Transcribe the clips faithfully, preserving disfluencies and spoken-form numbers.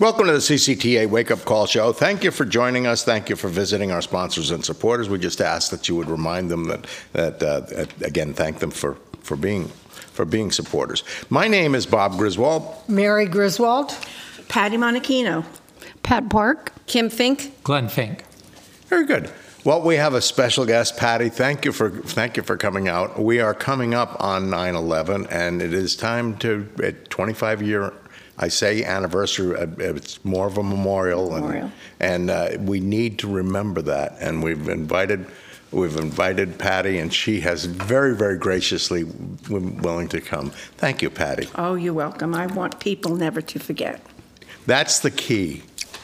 Welcome to the C C T A Wake Up Call Show. Thank you for joining us. Thank you for visiting our sponsors and supporters. We just ask that you would remind them that, that uh, again, thank them for, for being for being supporters. My name is Bob Griswold. Mary Griswold. Patty Monachino. Pat Park. Kim Fink. Glenn Fink. Very good. Well, we have a special guest, Patty. Thank you for thank you for coming out. We are coming up on nine eleven, and it is time to a twenty-five year. I say anniversary. It's more of a memorial, Memorial. and, and uh, we need to remember that. And we've invited we've invited Patty, and she has very very graciously willing to come. Thank you, Patty. Oh, you're welcome. I want people never to forget. That's the key.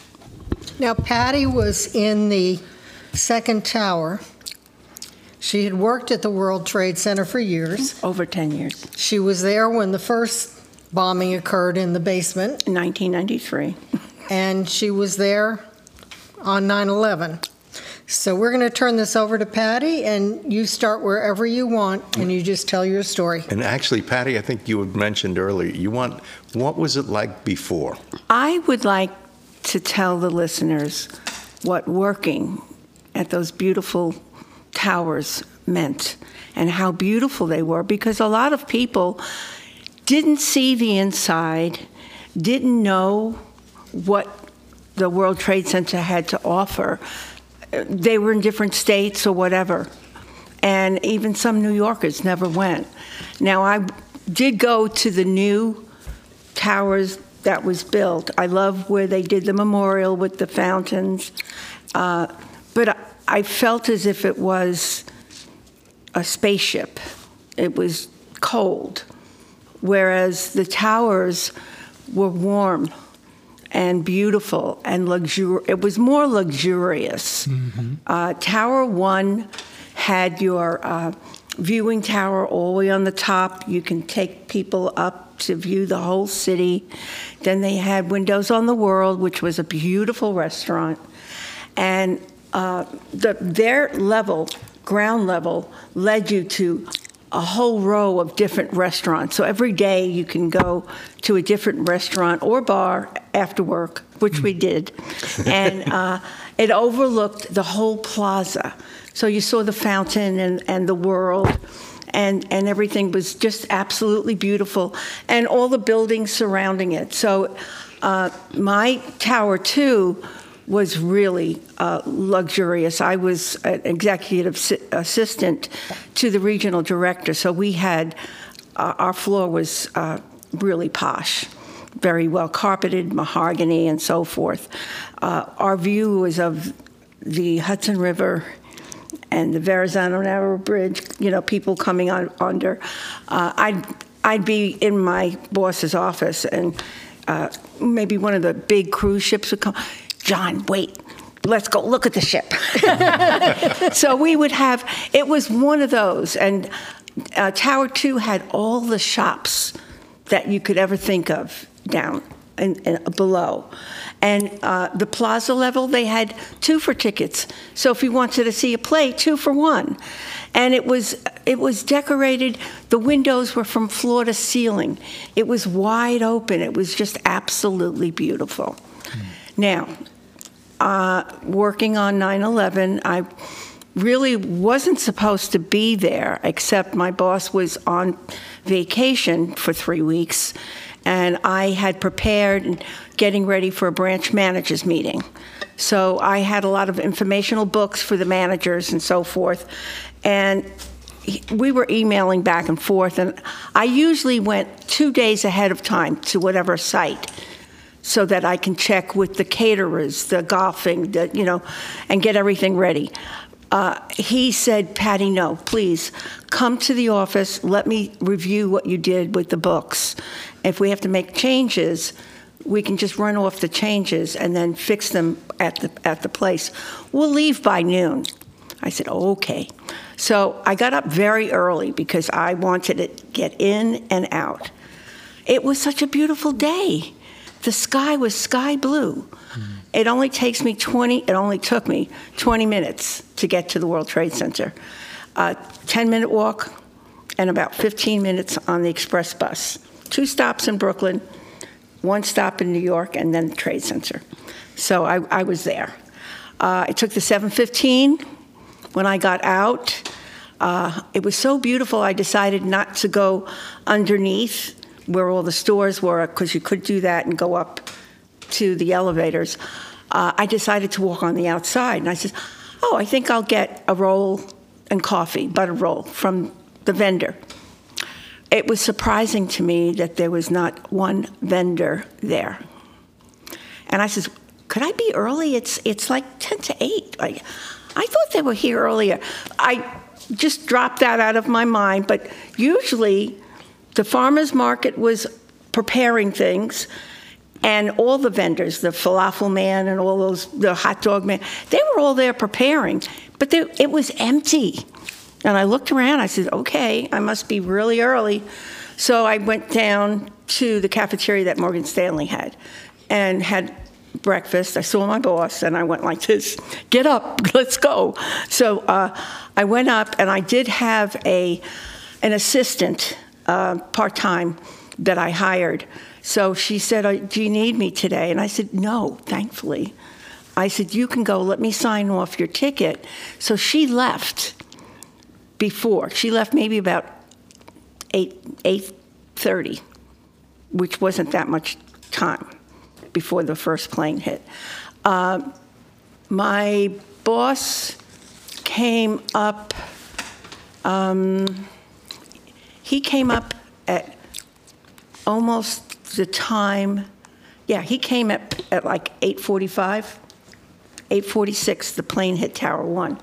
Now, Patty was in the second tower. She had worked at the World Trade Center for years. Over ten years. She was there when the first bombing occurred in the basement, In nineteen ninety-three. and she was there on nine eleven. So we're going to turn this over to Patty, and you start wherever you want, and you just tell your story. And actually, Patty, I think you had mentioned earlier, you want, what was it like before? I would like to tell the listeners what working at those beautiful towers meant and how beautiful they were, because a lot of people didn't see the inside, didn't know what the World Trade Center had to offer. They were in different states or whatever, and even some New Yorkers never went. Now, I did go to the new towers that was built. I love where they did the memorial with the fountains, uh, but I felt as if it was a spaceship. It was cold, whereas the towers were warm and beautiful and luxur. It was more luxurious. Mm-hmm. Uh, Tower One had your uh, viewing tower all the way on the top. You can take people up to view the whole city. Then they had Windows on the World, which was a beautiful restaurant. And uh, the, their level, ground level, led you to a whole row of different restaurants. So every day you can go to a different restaurant or bar after work, which we did. And uh, it overlooked the whole plaza. So you saw the fountain and, and the world, and, and everything was just absolutely beautiful, and all the buildings surrounding it. So uh, my Tower two was really uh, luxurious. I was an executive si- assistant to the regional director, so we had, uh, our floor was uh, really posh, very well carpeted, mahogany, and so forth. Uh, our view was of the Hudson River and the Verrazano Narrow Bridge, you know, people coming on under. Uh, I'd, I'd be in my boss's office, and uh, maybe one of the big cruise ships would come. John, wait, let's go look at the ship. So we would have, it was one of those. And uh, Tower two had all the shops that you could ever think of down and, and below. And uh, the plaza level, they had two for tickets. So if you wanted to see a play, two for one. And it was it was decorated. The windows were from floor to ceiling. It was wide open. It was just absolutely beautiful. Mm. Now, uh, working on nine eleven, I really wasn't supposed to be there, except my boss was on vacation for three weeks, and I had prepared and getting ready for a branch managers meeting. So I had a lot of informational books for the managers and so forth, and we were emailing back and forth, and I usually went two days ahead of time to whatever site so that I can check with the caterers, the golfing, the, you know, and get everything ready. Uh, he said, Patty, no, please, come to the office, let me review what you did with the books. If we have to make changes, we can just run off the changes and then fix them at the at the place. We'll leave by noon. I said, oh, okay. So I got up very early because I wanted to get in and out. It was such a beautiful day. The sky was sky blue. Mm. It only takes me twenty. It only took me twenty minutes to get to the World Trade Center. A ten-minute walk and about fifteen minutes on the express bus. Two stops in Brooklyn, one stop in New York, and then the Trade Center. So I, I was there. Uh, I took the seven fifteen. When I got out, uh, it was so beautiful, I decided not to go underneath where all the stores were, because you could do that and go up to the elevators. Uh, I decided to walk on the outside, and I said, oh, I think I'll get a roll and coffee, butter roll, from the vendor. It was surprising to me that there was not one vendor there. And I said, could I be early? It's it's like ten to eight. I, I thought they were here earlier. I just dropped that out of my mind, but usually the farmer's market was preparing things, and all the vendors, the falafel man and all those, the hot dog man, they were all there preparing, but they, it was empty. And I looked around, I said, okay, I must be really early. So I went down to the cafeteria that Morgan Stanley had and had breakfast. I saw my boss, and I went like this, get up, let's go. So uh, I went up, and I did have a an assistant, uh, part-time, that I hired. So she said, uh, do you need me today? And I said, no, thankfully. I said, you can go, let me sign off your ticket. So she left before. She left maybe about eight, eight thirty, which wasn't that much time before the first plane hit. Uh, my boss came up, um, he came up at almost the time, yeah, he came at, at like eight forty-five, eight forty-six, the plane hit Tower One.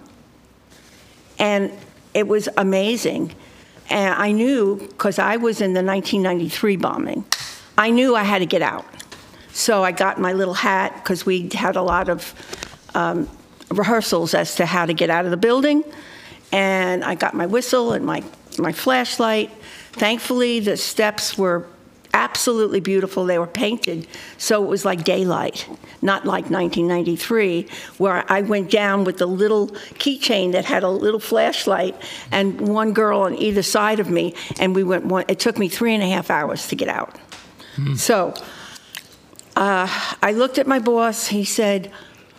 And it was amazing. And I knew, because I was in the nineteen ninety-three bombing, I knew I had to get out. So I got my little hat, because we had a lot of um, rehearsals as to how to get out of the building. And I got my whistle and my, my flashlight. Thankfully, the steps were absolutely beautiful. They were painted, so it was like daylight, not like nineteen ninety-three, where I went down with the little keychain that had a little flashlight and one girl on either side of me, and we went one, it took me three and a half hours to get out. Mm. So uh, I looked at my boss. He said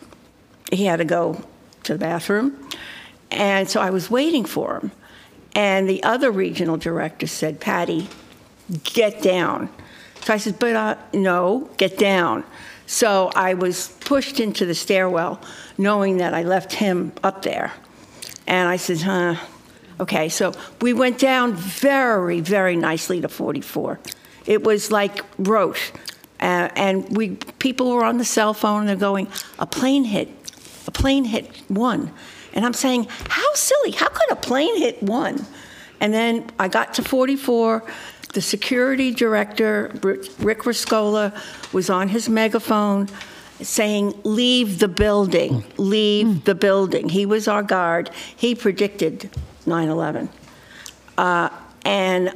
he had to go to the bathroom, and so I was waiting for him. And the other regional director said, Patty, get down. So I said, but uh, no, get down. So I was pushed into the stairwell, knowing that I left him up there. And I said, huh, okay. So we went down very, very nicely to forty-four. It was like rote. Uh, and we people were on the cell phone, and they're going, a plane hit, a plane hit one. And I'm saying, how silly, how could a plane hit one? And then I got to forty-four. The security director, Rick Riscola, was on his megaphone saying, leave the building, leave mm. the building. He was our guard. He predicted nine eleven. Uh, and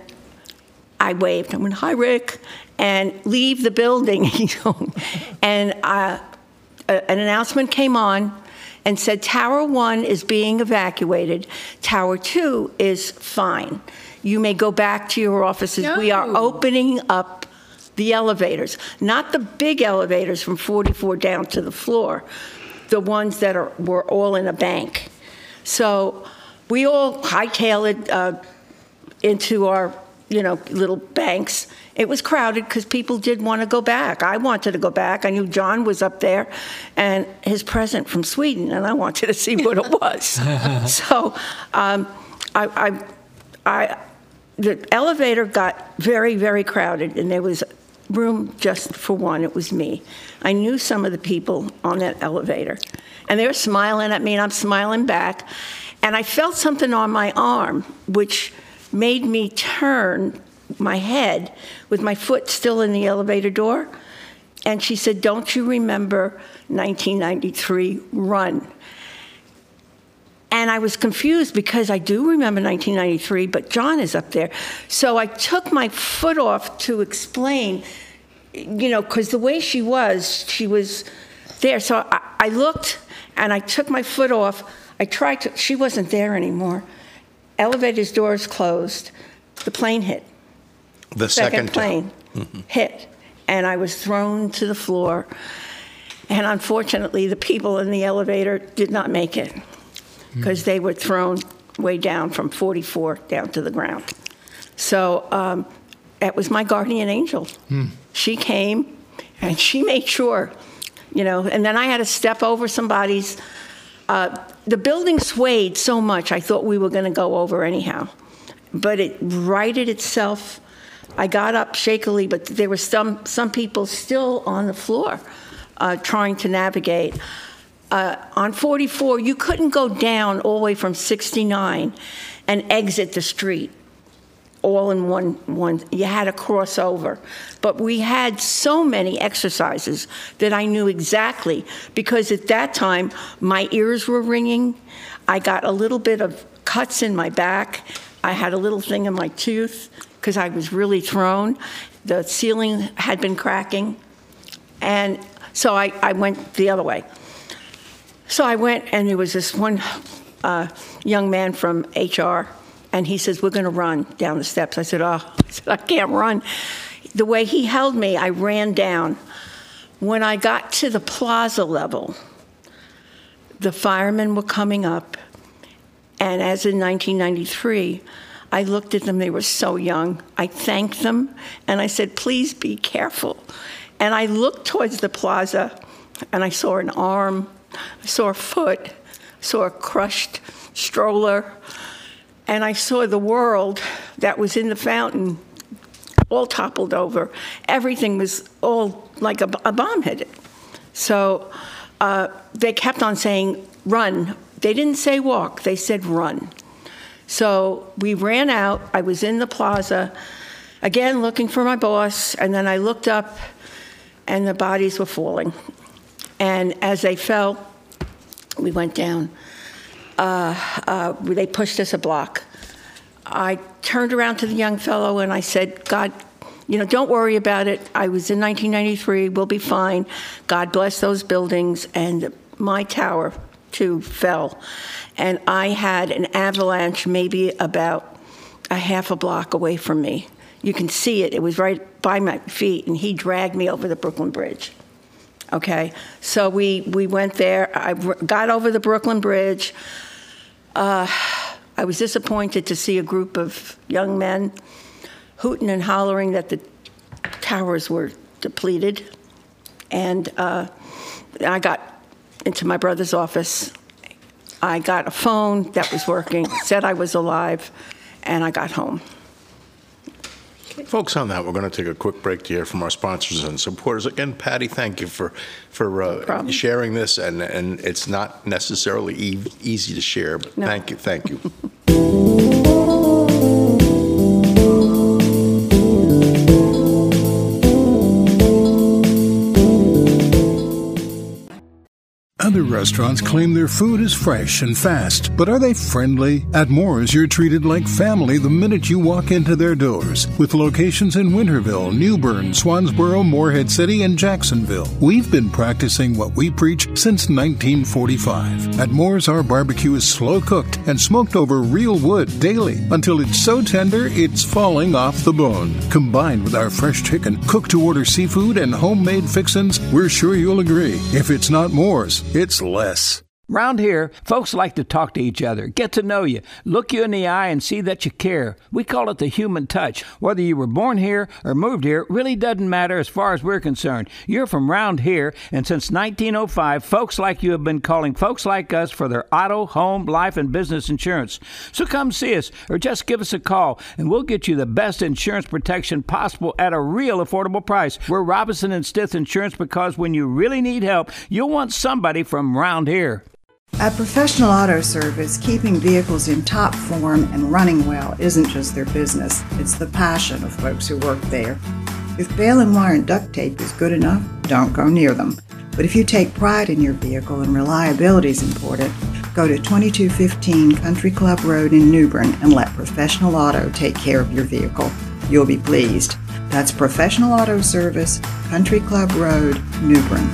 I waved. I went, hi, Rick, and leave the building. And uh, an announcement came on and said, Tower One is being evacuated. Tower Two is fine. You may go back to your offices. No. We are opening up the elevators, not the big elevators from forty-four down to the floor, the ones that are were all in a bank. So we all hightailed it uh, into our, you know, little banks. It was crowded because people did want to go back. I wanted to go back. I knew John was up there, and his present from Sweden, and I wanted to see what it was. So um, I. I, I The elevator got very, very crowded, and there was room just for one. It was me. I knew some of the people on that elevator, and they were smiling at me, and I'm smiling back. And I felt something on my arm, which made me turn my head with my foot still in the elevator door. And she said, don't you remember nineteen ninety-three, run? And I was confused because I do remember nineteen ninety-three, but John is up there. So I took my foot off to explain, you know, because the way she was, she was there. So I, I looked, and I took my foot off. I tried to, she wasn't there anymore. Elevator's doors closed. The plane hit. The second, second plane mm-hmm. hit. and I was thrown to the floor. And unfortunately, the people in the elevator did not make it because mm. they were thrown way down from forty-four down to the ground. So um, that was my guardian angel. Mm. She came and she made sure, you know, and then I had to step over somebody's. Uh, the building swayed so much, I thought we were going to go over anyhow. But it righted itself. I got up shakily, but there were some, some people still on the floor uh, trying to navigate. Uh, on forty-four, you couldn't go down all the way from sixty-nine and exit the street all in one, one. You had to cross over. But we had so many exercises that I knew exactly, because at that time, my ears were ringing. I got a little bit of cuts in my back. I had a little thing in my tooth because I was really thrown. The ceiling had been cracking. And so I, I went the other way. So I went, and there was this one uh, young man from H R, and he says, we're going to run down the steps. I said, oh, I said, I can't run. The way he held me, I ran down. When I got to the plaza level, the firemen were coming up, and as in nineteen ninety-three, I looked at them. They were so young. I thanked them, and I said, please be careful. And I looked towards the plaza, and I saw an arm, I saw a foot, I saw a crushed stroller, and I saw the world that was in the fountain all toppled over. Everything was all like a, a bomb hit it. So uh, they kept on saying, run. They didn't say walk, they said run. So we ran out. I was in the plaza, again looking for my boss, and then I looked up, and the bodies were falling. And as they fell, we went down. Uh, uh, they pushed us a block. I turned around to the young fellow and I said, God, you know, don't worry about it. I was in nineteen ninety-three, we'll be fine. God bless those buildings. And my tower, too, fell. And I had an avalanche maybe about a half a block away from me. You can see it. It was right by my feet, and he dragged me over the Brooklyn Bridge. Okay, so we, we went there. I got over the Brooklyn Bridge. Uh, I was disappointed to see a group of young men hooting and hollering that the towers were depleted. And uh, I got into my brother's office. I got a phone that was working, said I was alive, and I got home. Folks, on that, we're going to take a quick break to hear from our sponsors and supporters. Again, Patty, thank you for for uh, no sharing this, and and it's not necessarily e- easy to share, but no. thank you, thank you. Other restaurants claim their food is fresh and fast, but are they friendly? At Moore's, you're treated like family the minute you walk into their doors. With locations in Winterville, New Bern, Swansboro, Morehead City, and Jacksonville, we've been practicing what we preach since nineteen forty-five. At Moore's, our barbecue is slow-cooked and smoked over real wood daily until it's so tender it's falling off the bone. Combined with our fresh chicken, cooked-to-order seafood, and homemade fixins, we're sure you'll agree. If it's not Moore's, it's less. Round here, folks like to talk to each other, get to know you, look you in the eye and see that you care. We call it the human touch. Whether you were born here or moved here really doesn't matter as far as we're concerned. You're from round here, and since nineteen oh five, folks like you have been calling folks like us for their auto, home, life, and business insurance. So come see us or just give us a call, and we'll get you the best insurance protection possible at a real affordable price. We're Robinson and Stith Insurance, because when you really need help, you'll want somebody from round here. At Professional Auto Service, keeping vehicles in top form and running well isn't just their business, it's the passion of folks who work there. If baling and wire and duct tape is good enough, don't go near them. But if you take pride in your vehicle and reliability is important, go to twenty-two fifteen Country Club Road in New Bern and let Professional Auto take care of your vehicle. You'll be pleased. That's Professional Auto Service, Country Club Road, New Bern.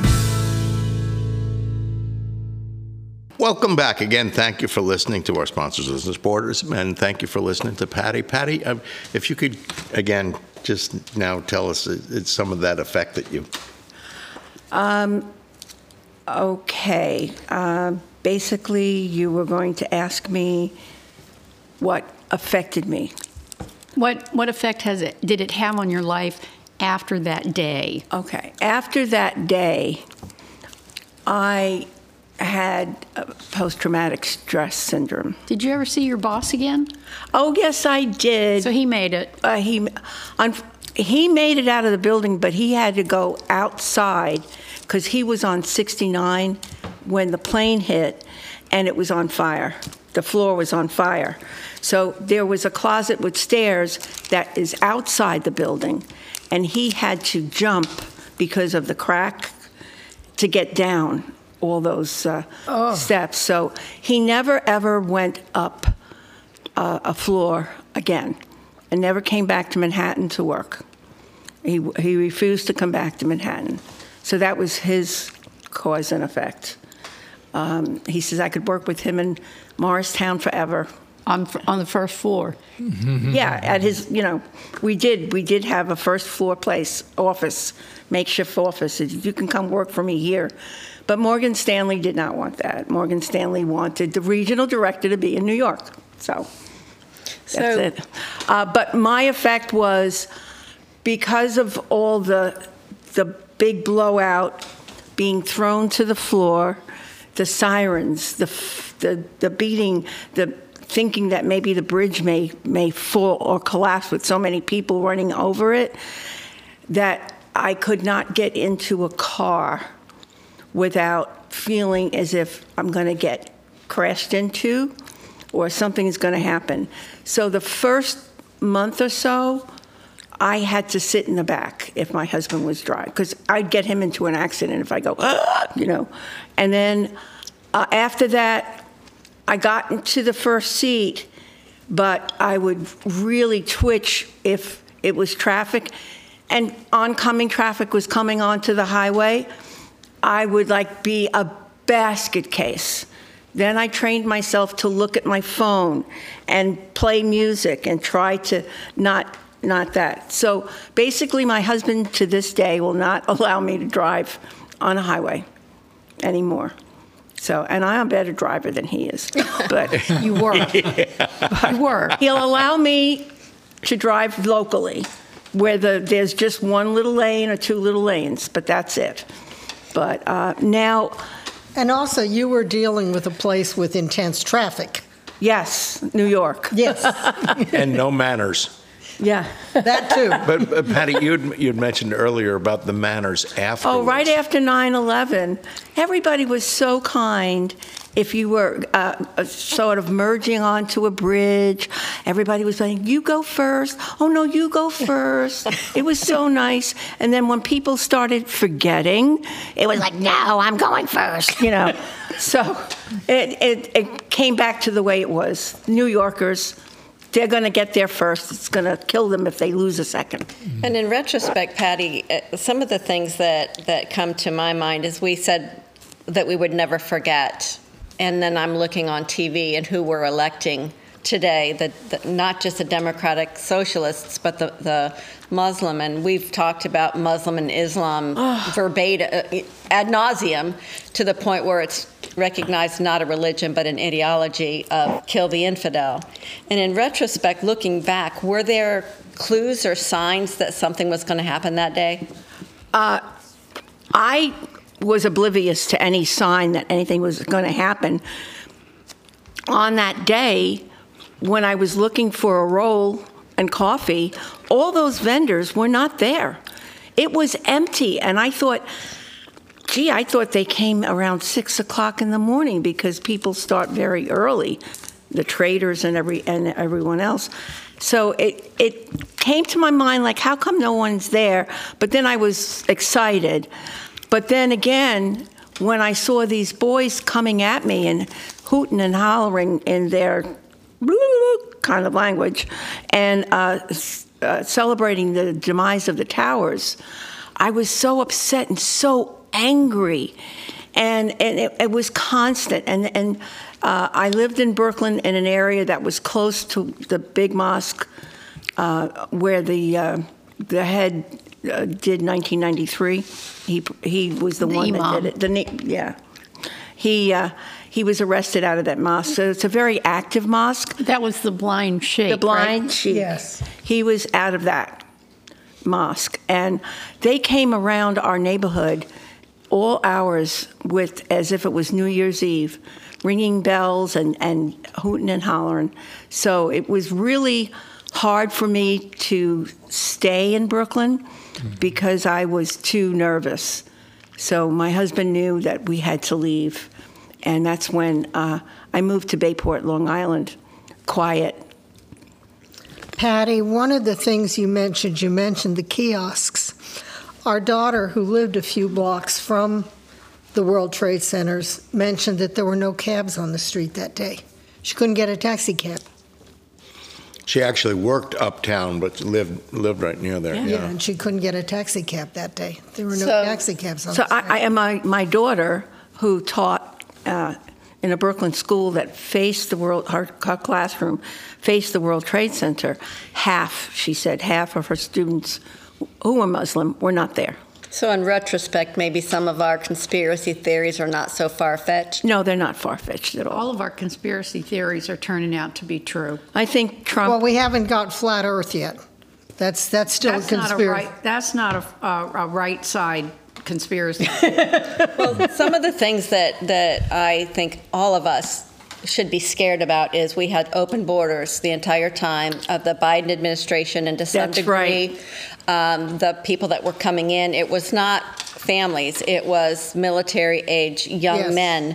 Welcome back again. Thank you for listening to our sponsors and supporters, and thank you for listening to Patty. Patty, uh, if you could, again, just now tell us it- it's some of that affected you. Okay. Uh, basically, you were going to ask me what affected me. What what effect has it did it have on your life after that day? Okay. After that day, I had uh, post-traumatic stress syndrome. Did you ever see your boss again? Oh, yes, I did. So he made it. Uh, he, un- he made it out of the building, but he had to go outside because he was on sixty-nine when the plane hit, and it was on fire. The floor was on fire. So there was a closet with stairs that is outside the building, and he had to jump because of the crack to get down all those uh, steps. So he never, ever went up uh, a floor again and never came back to Manhattan to work. He, he refused to come back to Manhattan. So that was his cause and effect. Um, he says I could work with him in Morristown forever. On on the first floor. Yeah, at his, you know, we did, we did have a first floor place, office, makeshift office. You can come work for me here. But Morgan Stanley did not want that. Morgan Stanley wanted the regional director to be in New York. So that's So- it. Uh, but my effect was because of all the, the big blowout, being thrown to the floor, the sirens, the, f- the, the beating, the thinking that maybe the bridge may, may fall or collapse with so many people running over it, that I could not get into a car without feeling as if I'm going to get crashed into or something is going to happen. So the first month or so, I had to sit in the back if my husband was driving, because I'd get him into an accident if I go, "Ah," you know. And then uh, after that, I got into the first seat, but I would really twitch if it was traffic and oncoming traffic was coming onto the highway. I would like be a basket case. Then I trained myself to look at my phone and play music and try to not not that. So basically, my husband to this day will not allow me to drive on a highway anymore. So, and I'm a better driver than he is, but You were. You were. he'll allow me to drive locally, where the, there's just one little lane or two little lanes, but that's it. But uh, now, And also, you were dealing with a place with intense traffic. yes, New York. Yes, And no manners. Yeah. that too. But uh, Patty, you'd, you'd mentioned earlier about the manners afterwards. Oh, right after nine eleven, everybody was so kind. If you were uh, uh, sort of merging onto a bridge, everybody was saying, you go first. Oh, no, you go first. It was so nice. And then when people started forgetting, it was like, no, I'm going first, you know. So it, it, it came back to the way it was. New Yorkers, they're going to get there first. It's going to kill them if they lose a second. And in retrospect, Patty, uh, some of the things that, that come to my mind is we said that we would never forget. And then I'm looking on T V and who we're electing today, the, the, not just the Democratic Socialists, but the, the Muslim. And we've talked about Muslim and Islam verbatim, uh, ad nauseum, to the point where it's recognized not a religion, but an ideology of kill the infidel. And in retrospect, looking back, were there clues or signs that something was going to happen that day? Uh, I was oblivious to any sign that anything was going to happen. On that day, when I was looking for a roll and coffee, all those vendors were not there. It was empty, and I thought, gee, I thought they came around six o'clock in the morning because people start very early, the traders and every and everyone else. So it it came to my mind like, how come no one's there? But then I was excited. But then again, when I saw these boys coming at me and hooting and hollering in their kind of language and uh, uh, celebrating the demise of the towers, I was so upset and so angry, and and it, it was constant. And and uh, I lived in Brooklyn in an area that was close to the big mosque, uh, where the uh, the head uh, did nineteen ninety-three. He he was the, The one imam. that did it. The na- yeah, he uh, he was arrested out of that mosque. So it's a very active mosque. That was the blind sheikh. The blind right? sheik. Yes. He was out of that mosque, and they came around our neighborhood all hours with as if it was New Year's Eve, ringing bells and, and hooting and hollering. So it was really hard for me to stay in Brooklyn because I was too nervous. So my husband knew that we had to leave, and that's when uh, I moved to Bayport, Long Island, quiet. Patty, one of the things you mentioned, you mentioned the kiosks. Our daughter, who lived a few blocks from the World Trade Centers, mentioned that there were no cabs on the street that day. She couldn't get a taxi cab. She actually worked uptown, but lived lived right near there. Yeah. Yeah, and she couldn't get a taxi cab that day. There were no So- taxi cabs on So the street. I, I and my, my daughter, who taught uh, in a Brooklyn school that faced the world, her, her classroom faced the World Trade Center, half, she said, half of her students who were Muslim were not there. So in retrospect, maybe some of our conspiracy theories are not so far-fetched. No, they're not far-fetched at all. All of our conspiracy theories are turning out to be true. I think Trump. Well, we haven't got flat Earth yet. That's that's still That's a not a conspiracy. right. That's not a, a, a right side conspiracy. Well, some of the things that, that I think all of us should be scared about is we had open borders the entire time of the Biden administration, and to some That's degree, right. um, the people that were coming in, it was not families, it was military-age young Yes. men,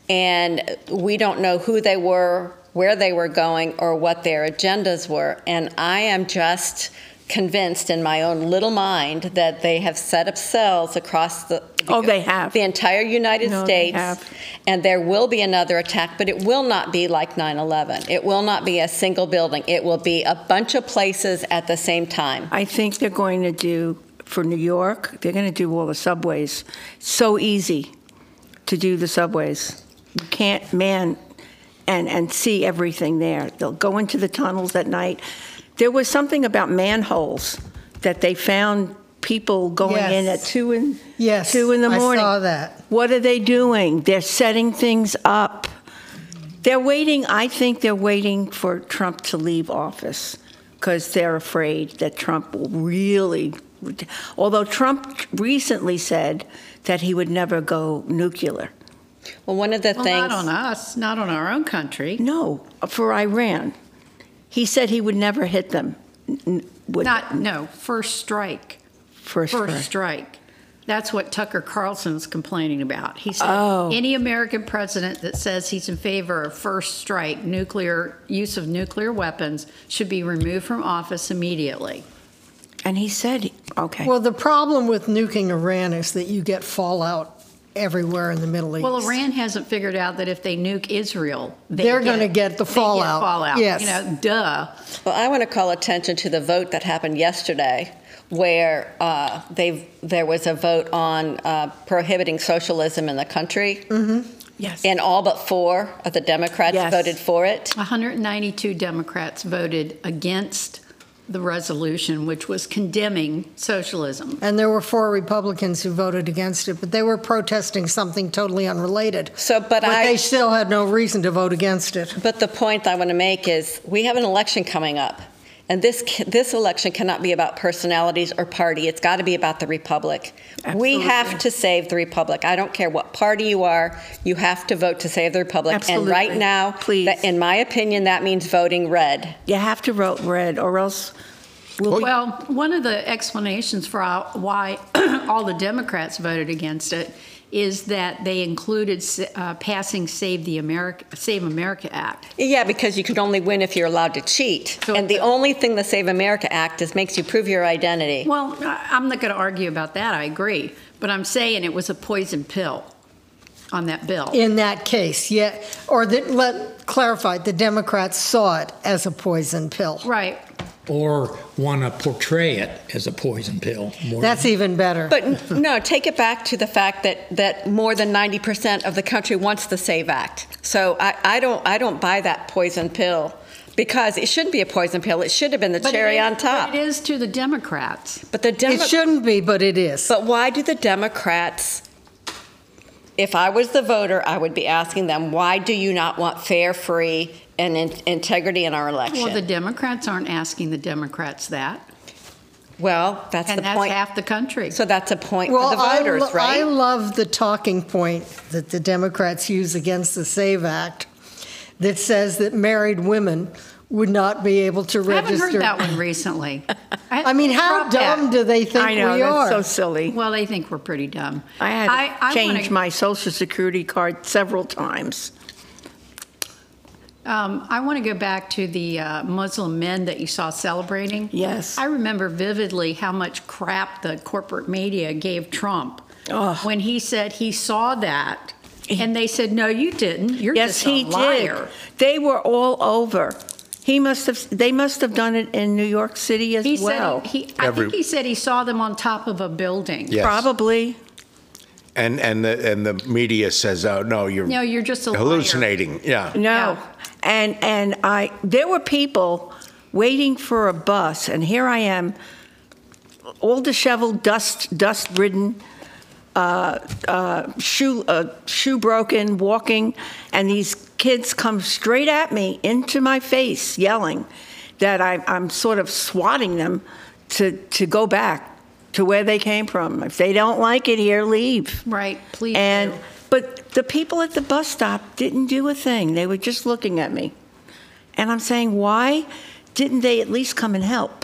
and we don't know who they were, where they were going, or what their agendas were. And I am just convinced in my own little mind that they have set up cells across the Oh, they have. the entire United No, they States, have. and there will be another attack, but it will not be like nine eleven. It will not be a single building. It will be a bunch of places at the same time. I think they're going to do, for New York, they're going to do all the subways. So easy to do the subways. You can't man and, and see everything there. They'll go into the tunnels at night. There was something about manholes that they found people going Yes. in at two in, Yes, two in the I morning. saw that. What are they doing? They're setting things up. They're waiting, I think they're waiting for Trump to leave office because they're afraid that Trump will really, although Trump recently said that he would never go nuclear. Well, one of the Well, things. not on us, not on our own country. No, for Iran. He said he would never hit them. N- would- Not no first strike. first, First strike. strike. That's what Tucker Carlson's complaining about. He said Oh. any American president that says he's in favor of first strike, nuclear use of nuclear weapons, should be removed from office immediately. And he said, okay. Well, the problem with nuking Iran is that you get fallout everywhere in the Middle East. Well, Iran hasn't figured out that if they nuke Israel, they They're gonna get the they fallout. fallout. Yes. You know, duh. Well, I want to call attention to the vote that happened yesterday, where uh, they there was a vote on uh, prohibiting socialism in the country, yes. and all but four of the Democrats Yes. voted for it. one hundred ninety-two Democrats voted against the resolution, which was condemning socialism. And there were four Republicans who voted against it, but they were protesting something totally unrelated. So, but, But I. they still had no reason to vote against it. But the point I want to make is we have an election coming up. And this ca- this election cannot be about personalities or party. It's got to be about the republic. Absolutely. We have to save the republic. I don't care what party you are. You have to vote to save the republic. Absolutely. And right now, Please. that, in my opinion, that means voting red. You have to vote red, or else we'll. Well, one of the explanations for how- why all the Democrats voted against it is that they included uh, passing Save the America Save America Act. Yeah, because you can only win if you're allowed to cheat. So- and the only thing the Save America Act is makes you prove your identity. Well, I- I'm not going to argue about that. I agree, but I'm saying it was a poison pill on that bill. In that case, yeah, or that, let clarify, the Democrats saw it as a poison pill. Right. or want to portray it as a poison pill. More That's than, even better. But n- no, take it back to the fact that, that more than ninety percent of the country wants the SAVE Act. So I, I don't I don't buy that poison pill, because it shouldn't be a poison pill. It should have been the But cherry it is- on top. But it is to the Democrats. But the Demo- It shouldn't be, but it is. But why do the Democrats, if I was the voter, I would be asking them, why do you not want fair, free, and in- integrity in our election? Well, the Democrats aren't asking the Democrats that. Well, that's And the that's point. half the country. So that's a point Well, for the voters, I, lo- right? I love the talking point that the Democrats use against the SAVE Act that says that married women would not be able to I haven't register. heard that one recently. I mean, how Drop that. dumb do they think I know, we that's are? so silly. Well, they think we're pretty dumb. I had to I- I change wanna- my Social Security card several times. Um, I want to go back to the uh, Muslim men that you saw celebrating. Yes. I remember vividly how much crap the corporate media gave Trump Ugh. when he said he saw that. And they said, no, you didn't. You're Yes, just a he liar. did. They were all over. He must have. They must have done it in New York City as He well. said he, I Every- think he said he saw them on top of a building. Yes. Probably. And and the and the media says, oh no, you're No, you're just a liar. hallucinating. Yeah. No. Yeah. And and I there were people waiting for a bus, and here I am, all disheveled, dust dust ridden, uh, uh, shoe uh, shoe broken, walking, and these kids come straight at me into my face, yelling that I, I'm sort of swatting them to to go back to where they came from. If they don't like it here, leave. Right, please And do. but the people at the bus stop didn't do a thing. They were just looking at me. And I'm saying, why didn't they at least come and help?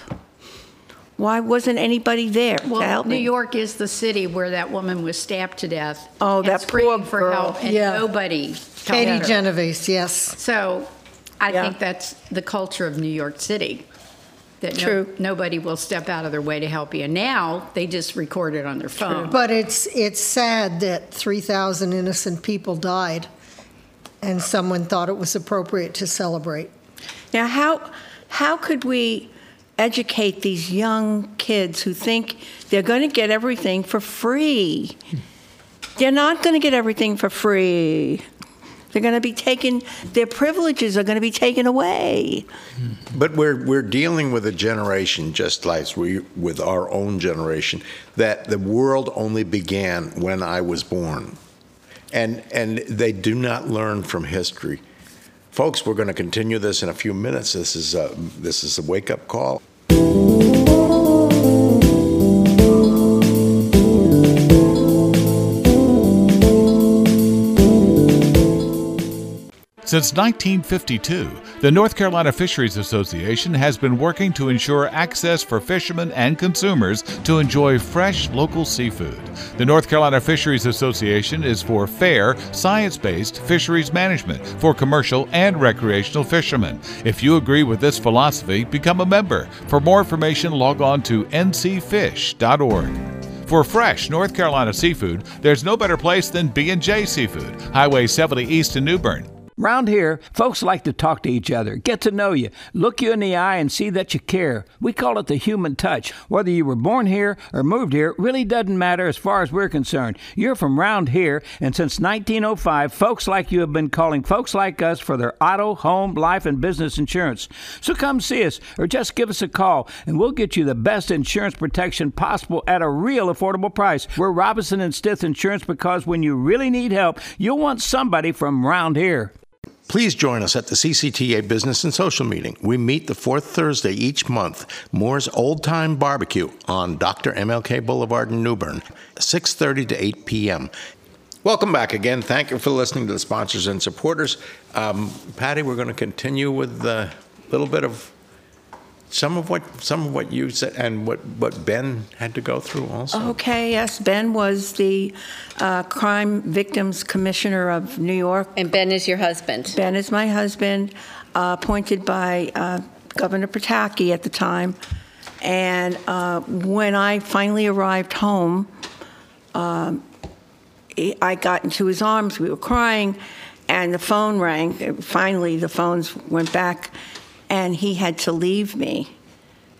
Why wasn't anybody there to Well, help New me? York is the city where that woman was stabbed to death. Oh, and that screaming poor for girl. help, and Yeah. nobody. Katie helped her. Genovese, yes. So I Yeah. think that's the culture of New York City. That no- True. nobody will step out of their way to help you. And now they just record it on their phone. But it's it's sad that three thousand innocent people died, and someone thought it was appropriate to celebrate. Now, how how could we educate these young kids who think they're going to get everything for free? They're not going to get everything for free. They're going to be taken, their privileges are going to be taken away. But we're we're dealing with a generation, just like we with our own generation, that the world only began when I was born, and and they do not learn from history. Folks, we're going to continue this in a few minutes. This is a, this is a wake up call. Since nineteen fifty-two, the North Carolina Fisheries Association has been working to ensure access for fishermen and consumers to enjoy fresh local seafood. The North Carolina Fisheries Association is for fair, science-based fisheries management for commercial and recreational fishermen. If you agree with this philosophy, become a member. For more information, log on to n c fish dot org. For fresh North Carolina seafood, there's no better place than B and J Seafood, Highway seventy East in New Bern. Round here, folks like to talk to each other, get to know you, look you in the eye and see that you care. We call it the human touch. Whether you were born here or moved here really doesn't matter as far as we're concerned. You're from round here, and since nineteen oh five, folks like you have been calling folks like us for their auto, home, life, and business insurance. So come see us or just give us a call, and we'll get you the best insurance protection possible at a real affordable price. We're Robinson and Stith Insurance, because when you really need help, you'll want somebody from round here. Please join us at the C C T A Business and Social Meeting. We meet the fourth Thursday each month. Moore's Old Time Barbecue on Doctor M L K Boulevard in New Bern, six thirty to eight p.m. Welcome back again. Thank you for listening to the sponsors and supporters. Um, Patty, we're going to continue with a little bit of some of what some of what you said and what, what Ben had to go through also. Okay, yes, Ben was the uh, Crime Victims Commissioner of New York. And Ben is your husband. Ben is my husband, uh, appointed by uh, Governor Pataki at the time. And uh, when I finally arrived home, um, I got into his arms. We were crying, and the phone rang. Finally, the phones went back, and he had to leave me.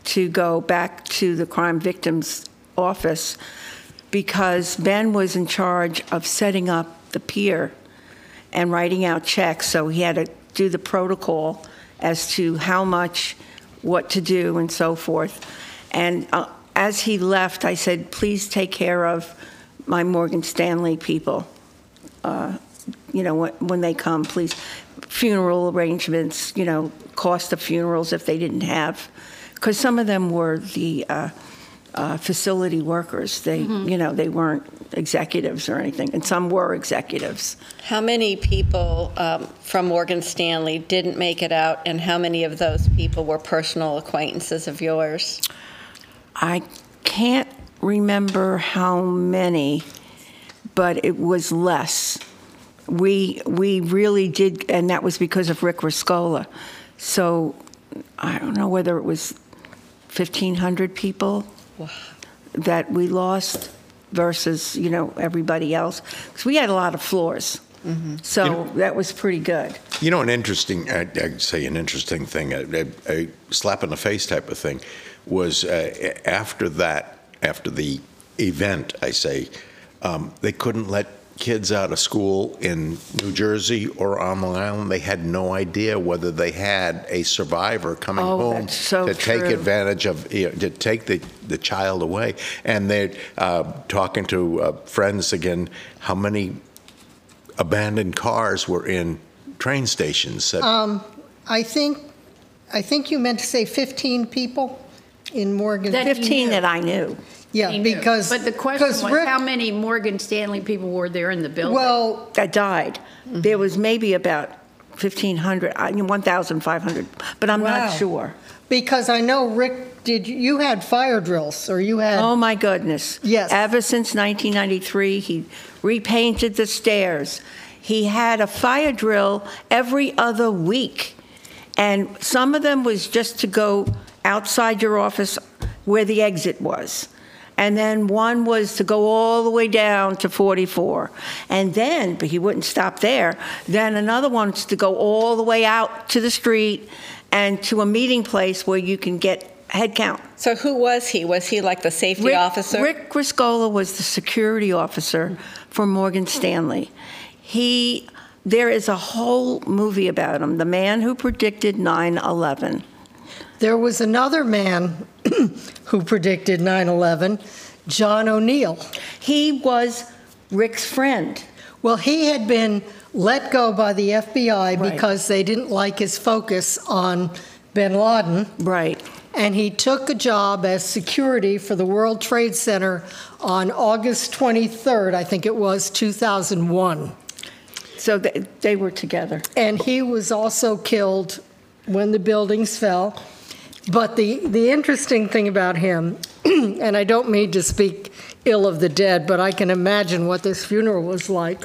to go back to the crime victims office because Ben was in charge of setting up the pier and writing out checks. So he had to do the protocol as to how much, what to do, and so forth. And uh, as he left, I said, please take care of my Morgan Stanley people. Uh, you know, when, when they come, please. Funeral arrangements, you know, cost of funerals if they didn't have. Because some of them were the uh, uh, facility workers. They, mm-hmm. you know, they weren't executives or anything, and some were executives. How many people um, from Morgan Stanley didn't make it out, and how many of those people were personal acquaintances of yours? I can't remember how many, but it was less. We we really did, and that was because of Rick Riscola. So I don't know whether it was fifteen hundred people wow. that we lost versus, you know, everybody else. Because we had a lot of floors. Mm-hmm. So you know, that was pretty good. You know, an interesting, I'd, I'd say an interesting thing, a, a, a slap in the face type of thing, was uh, after that, after the event, I say, um, they couldn't let kids out of school in New Jersey or on Long Island. They had no idea whether they had a survivor coming oh, home that's so to true. take advantage of, you know, to take the, the child away. And they're uh, talking to uh, friends again, how many abandoned cars were in train stations. That, um, I think, I think you meant to say fifteen people in Morgan. That fifteen that I knew. Yeah, because but the question was Rick, how many Morgan Stanley people were there in the building? Well, that died. Mm-hmm. There was maybe about fifteen hundred, I mean, one thousand five hundred, but I'm wow. not sure. Because I know Rick, did you, you had fire drills, or you had? Oh my goodness! Yes. Ever since nineteen ninety-three, he repainted the stairs. He had a fire drill every other week, and some of them was just to go outside your office where the exit was. And then one was to go all the way down to forty-four. And then, but he wouldn't stop there, then another one was to go all the way out to the street and to a meeting place where you can get head count. So who was he? Was he like the safety Rick, officer? Rick Riscola was the security officer for Morgan Stanley. He, there is a whole movie about him, the man who predicted nine eleven. There was another man who predicted nine eleven, John O'Neill. He was Rick's friend. Well, he had been let go by the F B I Right. because they didn't like his focus on bin Laden. Right. And he took a job as security for the World Trade Center on August twenty-third, I think it was, two thousand one. So they, they were together. And he was also killed when the buildings fell. But the, the interesting thing about him, and I don't mean to speak ill of the dead, but I can imagine what this funeral was like.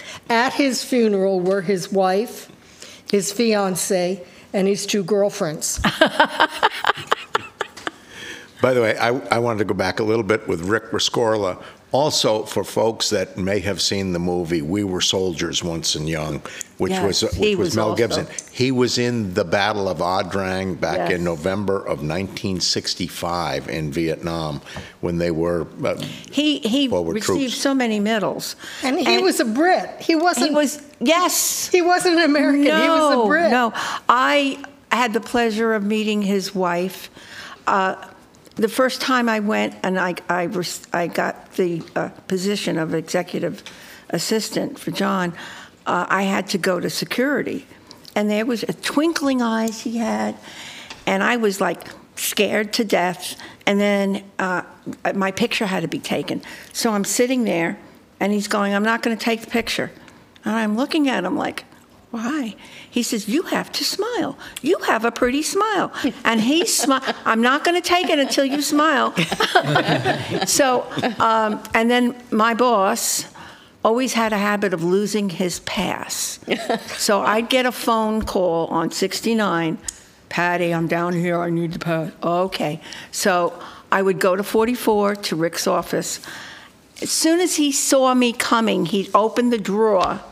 At his funeral were his wife, his fiancée, and his two girlfriends. By the way, I, I wanted to go back a little bit with Rick Riscola. Also, for folks that may have seen the movie "We Were Soldiers Once and Young," which Yes, was he which was, was Mel also- Gibson. He was in the Battle of Adrang back Yes. in November of nineteen sixty-five in Vietnam, when they were uh, He he forward received troops. so many medals. And he was a Brit. He wasn't. He was, yes. He wasn't an American. No, he was a Brit. No, I had the pleasure of meeting his wife. Uh, the first time I went and I, I, res- I got the uh, position of executive assistant for John, uh, I had to go to security. And there was a twinkling eyes he had, and I was like scared to death. And then uh, my picture had to be taken. So I'm sitting there, and he's going, "I'm not going to take the picture." And I'm looking at him like, "Why?" He says, "You have to smile. You have a pretty smile." And he smiled. "I'm not going to take it until you smile." So, um, and then my boss always had a habit of losing his pass. So I'd get a phone call on sixty-nine, "Patty, I'm down here. I need the pass." Okay. So I would go to forty-four to Rick's office. As soon as he saw me coming, he'd open the drawer,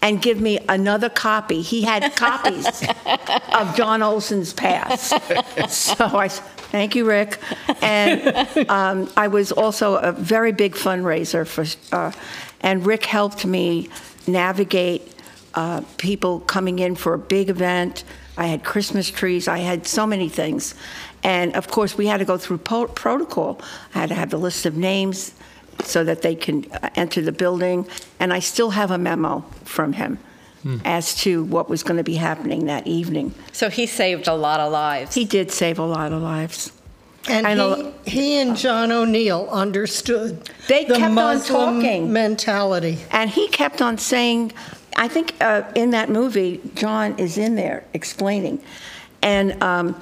and give me another copy. He had copies of John Olson's Pass. So I said, thank you, Rick. And um, I was also a very big fundraiser for, uh, and Rick helped me navigate uh, people coming in for a big event. I had Christmas trees. I had so many things. And of course, we had to go through po- protocol. I had to have the list of names so that they can enter the building. And I still have a memo from him hmm. as to what was going to be happening that evening. So he saved a lot of lives. He did save a lot of lives. And, And he, he and John O'Neill understood They the kept Muslim on talking. mentality. And he kept on saying, I think uh, in that movie, John is in there explaining. And um,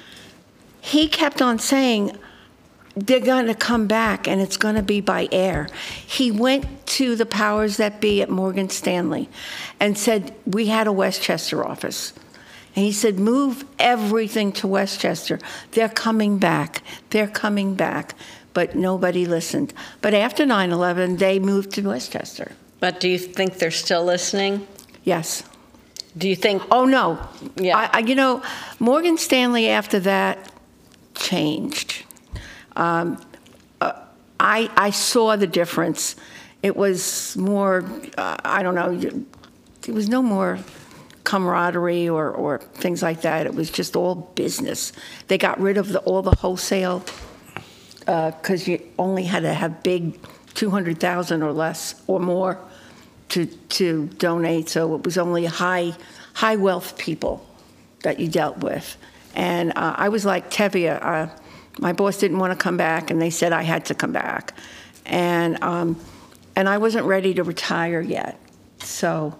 he kept on saying, they're going to come back and it's going to be by air. He went to the powers that be at Morgan Stanley and said, we had a Westchester office. And he said, move everything to Westchester. They're coming back. They're coming back. But nobody listened. But after nine eleven, they moved to Westchester. But do you think they're still listening? Yes. Do you think? Oh, no. Yeah. I, I, you know, Morgan Stanley after that changed. Um, uh, I, I saw the difference. It was more, uh, I don't know, there was no more camaraderie or, or things like that. It was just all business. They got rid of the, all the wholesale because uh, you only had to have big two hundred thousand or less or more to to donate. So it was only high high wealth people that you dealt with. And uh, I was like Tevye. Uh, my boss didn't want to come back, and they said I had to come back. And um, and I wasn't ready to retire yet. So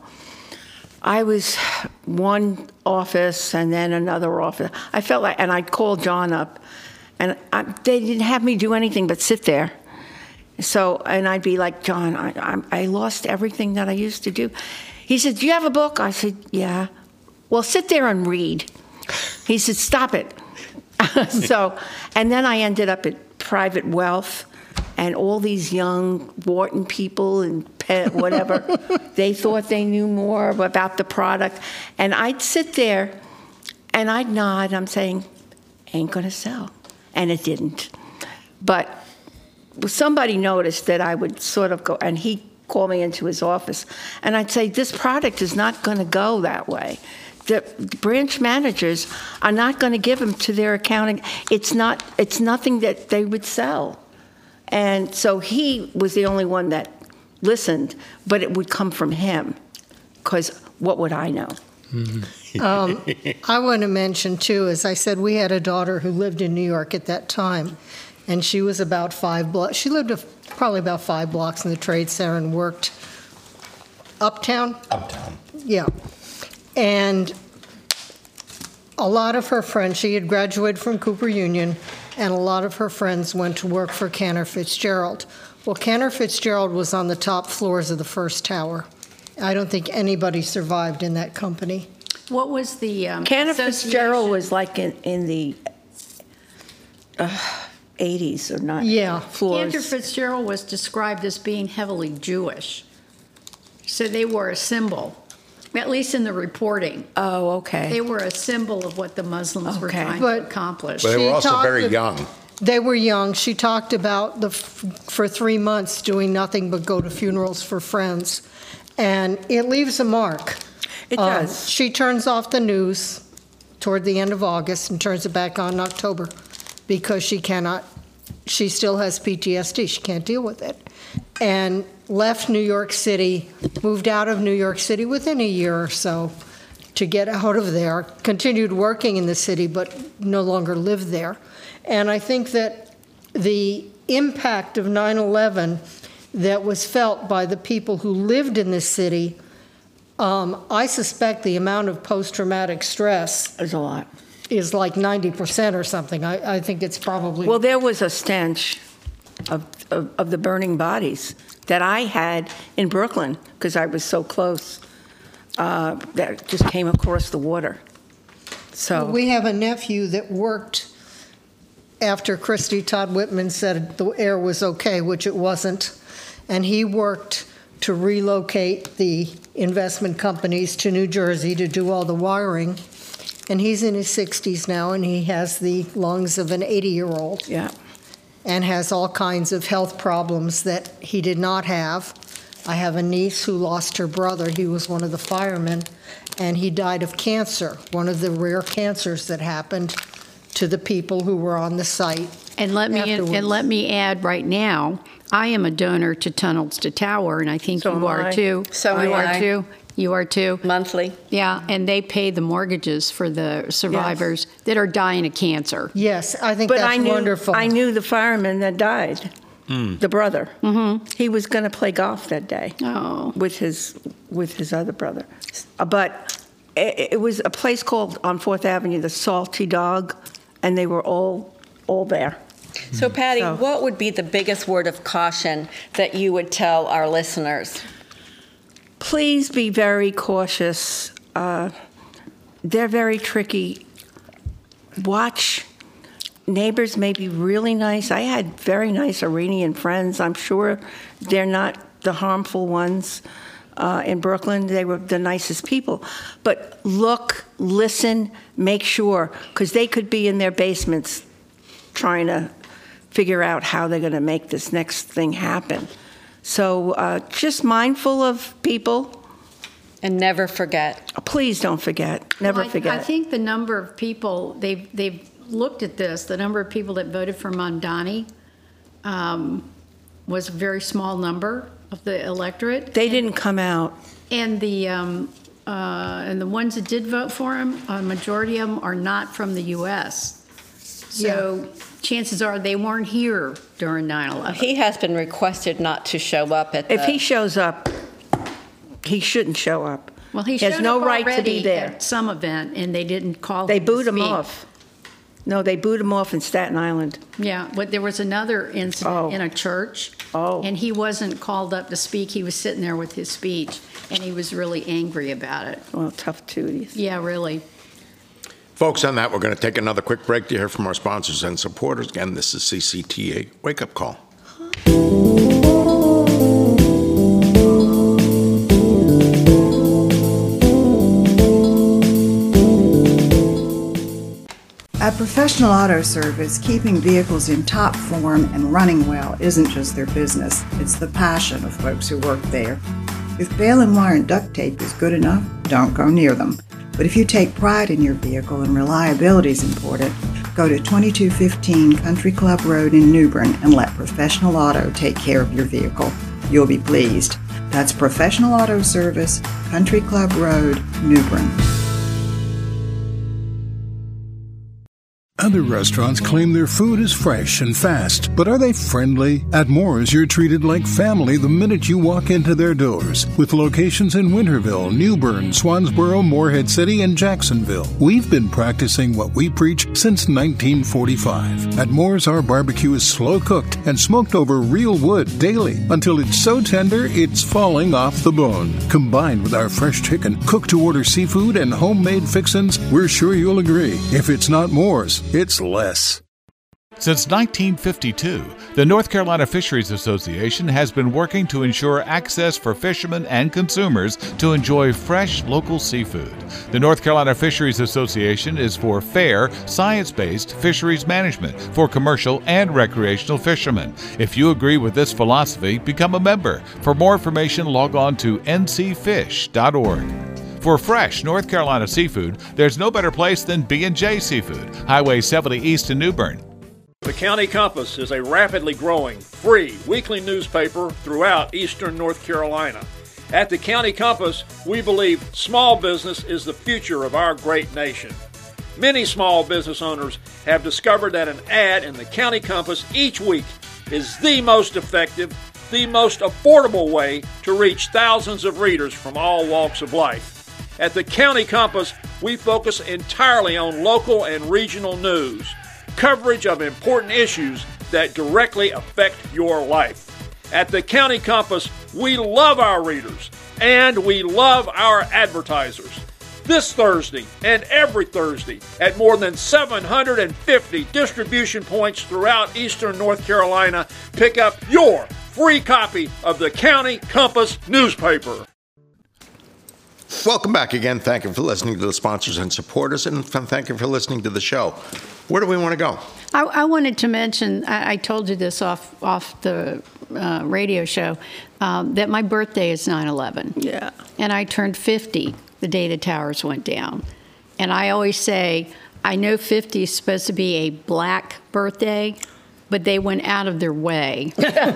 I was one office and then another office. I felt like, and I'd call John up, and I, they didn't have me do anything but sit there. So, and I'd be like, John, I, I, I lost everything that I used to do. He said, do you have a book? I said, yeah. Well, sit there and read. He said, stop it. So, and then I ended up at Private Wealth, and all these young Wharton people and pet, whatever, they thought they knew more about the product. And I'd sit there, and I'd nod. I'm saying, ain't going to sell. And it didn't. But somebody noticed that I would sort of go, and he called me into his office, and I'd say, this product is not going to go that way. The branch managers are not going to give them to their accounting. It's not. It's nothing that they would sell. And so he was the only one that listened, but it would come from him, because what would I know? Mm-hmm. um, I want to mention, too, as I said, we had a daughter who lived in New York at that time, and she was about five blocks. She lived a, probably about five blocks in the Trade Center and worked uptown. Uptown. Yeah. And a lot of her friends, she had graduated from Cooper Union, and a lot of her friends went to work for Cantor Fitzgerald. Well, Cantor Fitzgerald was on the top floors of the first tower. I don't think anybody survived in that company. What was the um, Cantor association? Fitzgerald was like in, in the uh, eighties or not. Yeah. Floors. Cantor Fitzgerald was described as being heavily Jewish. So they were a symbol, at least in the reporting. Oh, okay. They were a symbol of what the Muslims were Okay. trying But- to accomplish. But they She were also talked very of- young. They were young. She talked about the f- for three months doing nothing but go to funerals for friends. And it leaves a mark. It Um, does. She turns off the news toward the end of August and turns it back on in October because she cannot, she still has P T S D. She can't deal with it. And left New York City, moved out of New York City within a year or so to get out of there, continued working in the city, but no longer lived there. And I think that the impact of nine eleven that was felt by the people who lived in this city, um, I suspect the amount of post-traumatic stress There's a lot. is like ninety percent or something. I, I think it's probably... Well, there was a stench of, of, of the burning bodies that I had in Brooklyn, because I was so close, uh, that just came across the water. So We have a nephew that worked after Christy Todd Whitman said the air was okay, which it wasn't, and he worked to relocate the investment companies to New Jersey to do all the wiring. And he's in his sixties now, and he has the lungs of an eighty-year-old. Yeah. And has all kinds of health problems that he did not have. I have a niece who lost her brother. He was one of the firemen, and he died of cancer, one of the rare cancers that happened to the people who were on the site. And let me afterwards. and let me add right now, I am a donor to Tunnels to Tower, and I think So you am are I. too. So you am are I. too. You are too. Monthly. Yeah, and they pay the mortgages for the survivors that are dying of cancer. Yes, I think But that's I knew, wonderful. I knew the fireman that died, the brother. Mm-hmm. He was going to play golf that day Oh. with his with his other brother. Uh, But it, it was a place called on Fourth Avenue, the Salty Dog, and they were all all there. So, Patty, So- what would be the biggest word of caution that you would tell our listeners? Please be very cautious. Uh, they're very tricky. Watch. Neighbors may be really nice. I had very nice Iranian friends. I'm sure they're not the harmful ones uh, in Brooklyn. They were the nicest people. But look, listen, make sure, because they could be in their basements trying to figure out how they're going to make this next thing happen. So uh, just mindful of people. And never forget. Please don't forget. Never Well, I- forget. I think the number of people, they've, they've looked at this, the number of people that voted for Mondani um, was a very small number of the electorate. They didn't come out. And the, um, uh, and the ones that did vote for him, a majority of them are not from the U S. So chances are they weren't here during nine eleven. He has been requested not to show up at the... If he shows up, he shouldn't show up. Well, he He has showed no up right to already be there. at some event, and they didn't call They him to booed him speak. off. No, they booed him off in Staten Island. Yeah, but there was another incident Oh. in a church. Oh. And he wasn't called up to speak. He was sitting there with his speech, and he was really angry about it. Well, tough tooties. Yeah, really. Folks, on that, we're going to take another quick break to hear from our sponsors and supporters. Again, this is C C T A Wake Up Call. At Professional Auto Service, keeping vehicles in top form and running well isn't just their business, it's the passion of folks who work there. If baling wire and duct tape is good enough, don't go near them. But if you take pride in your vehicle and reliability is important, go to twenty-two fifteen Country Club Road in New Bern and let Professional Auto take care of your vehicle. You'll be pleased. That's Professional Auto Service, Country Club Road, New Bern. Other restaurants claim their food is fresh and fast, but are they friendly? At Moore's, you're treated like family the minute you walk into their doors. With locations in Winterville, New Bern, Swansboro, Morehead City, and Jacksonville, we've been practicing what we preach since nineteen forty-five. At Moore's, our barbecue is slow-cooked and smoked over real wood daily until it's so tender it's falling off the bone. Combined with our fresh chicken, cooked-to-order seafood, and homemade fixins, we're sure you'll agree. If it's not Moore's, it's less. Since nineteen fifty-two, the North Carolina Fisheries Association has been working to ensure access for fishermen and consumers to enjoy fresh local seafood. The North Carolina Fisheries Association is for fair, science-based fisheries management for commercial and recreational fishermen. If you agree with this philosophy, become a member. For more information, log on to n c fish dot org. For fresh North Carolina seafood, there's no better place than B and J Seafood, Highway seventy East in New Bern. The County Compass is a rapidly growing, free weekly newspaper throughout eastern North Carolina. At the County Compass, we believe small business is the future of our great nation. Many small business owners have discovered that an ad in the County Compass each week is the most effective, the most affordable way to reach thousands of readers from all walks of life. At the County Compass, we focus entirely on local and regional news, coverage of important issues that directly affect your life. At the County Compass, we love our readers and we love our advertisers. This Thursday and every Thursday at more than seven hundred fifty distribution points throughout eastern North Carolina, pick up your free copy of the County Compass newspaper. Welcome back again. Thank you for listening to the sponsors and supporters, and thank you for listening to the show. Where do we want to go? I, I wanted to mention, I, I told you this off off the uh, radio show, um, that my birthday is nine eleven. Yeah. And I turned fifty the day the towers went down. And I always say, I know fifty is supposed to be a black birthday, but they went out of their way.